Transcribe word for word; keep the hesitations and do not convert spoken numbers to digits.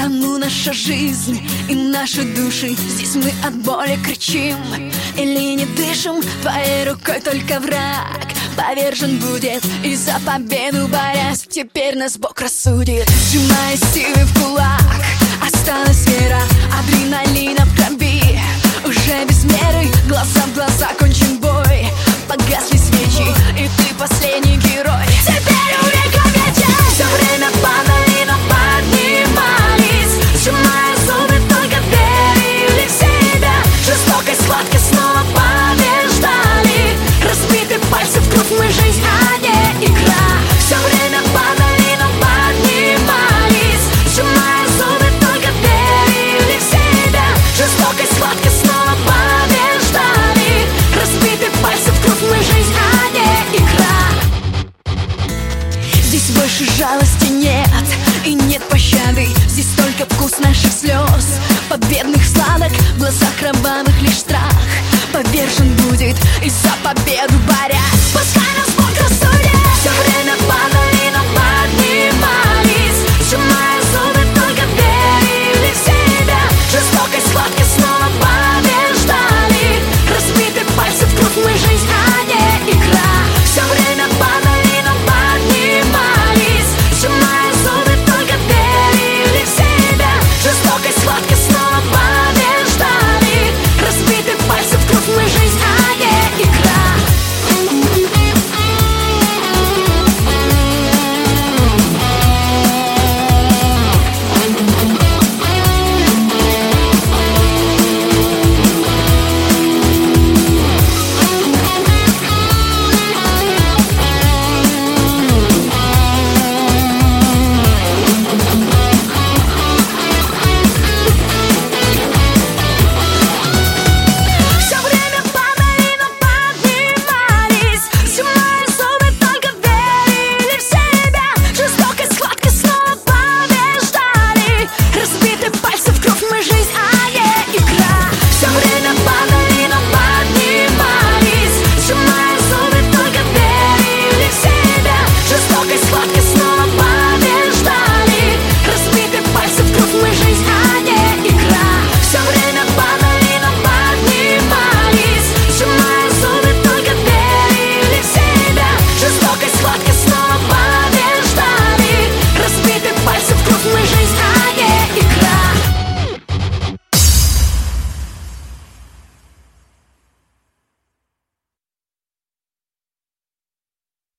кону наша жизнь и наши души. Здесь мы от боли кричим или не дышим. Твоей рукой только враг повержен будет, и за победу борясь теперь нас Бог рассудит. Сжимая силы в кулак, осталась вера, адреналина в крови. Уже без меры, глаза в глаза, кончен бой. Погасли свечи, и ты последний герой. Теперь увековечен. Все время падали, но поднимались, сжимая зубы, только верили в себя. Жестокой схватки снова побеждали. Разбиты пальцы в кровь, мы жизнь, а не игра. Все время падали, но поднимались, сжимая зубы, только верили в себя. Жестокой схватки снова побеждали. Разбиты пальцы в кровь, мы жизнь, а не игра. Здесь больше жалости нет и нет пощады. Здесь только вкус наших слез, победных сладок, в глазах кровавых лишь страх. Повержен будет и за победу борясь.